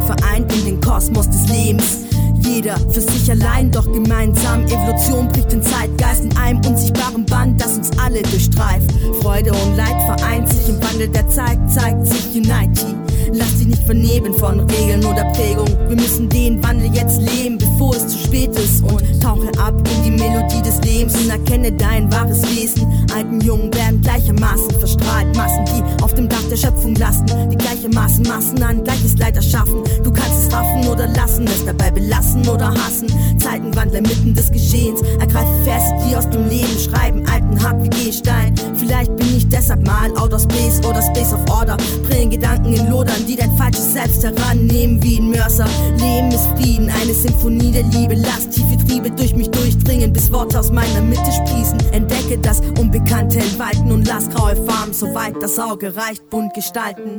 vereint in den Kosmos des Lebens. Jeder für sich allein, doch gemeinsam. Evolution bricht den Zeitgeist in einem unsichtbaren Band, das uns alle durchstreift. Freude und Leid vereint sich im Wandel der Zeit, zeigt sich Unity. Lass dich nicht vernebeln von Regeln oder Prägung. Wir müssen den Wandel jetzt leben, bevor es zu spät ist. Und tauche ab in die Melodie des Lebens und erkenne dein wahres Wesen. Alten Jungen werden gleichermaßen verstrahlt. Massen, die auf dem Dach der Schöpfung lasten, die gleichermaßen Massen an gleiches Leid erschaffen. Du kannst es raffen oder lassen, es dabei belassen oder hassen. Zeitenwandler mitten des Geschehens, ergreife fest, die aus dem Leben schreiben, alten hart wie Gehstein. Vielleicht bin ich deshalb mal out of space oder space of order. Bringen Gedanken in Lodern, die dein falsches Selbst herannehmen wie ein Mörser. Leben ist Frieden, eine Symphonie der Liebe. Lass tiefe Triebe durch mich durchdringen, bis Worte aus meiner Mitte sprießen. Entdecke das Unbekannte in Weiten und lass graue Farben, soweit das Auge reicht, bunt gestalten.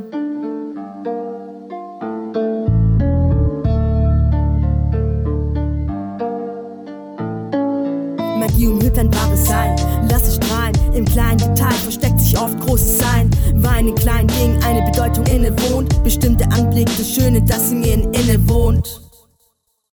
Magie umhüllt dein wahres Sein, lass es strahlen. Im kleinen Detail versteckt sich oft großes Sein. Weil in kleinen Dingen eine Bedeutung innewohnt, bestimmte Anblick, das Schöne, das in mir innewohnt.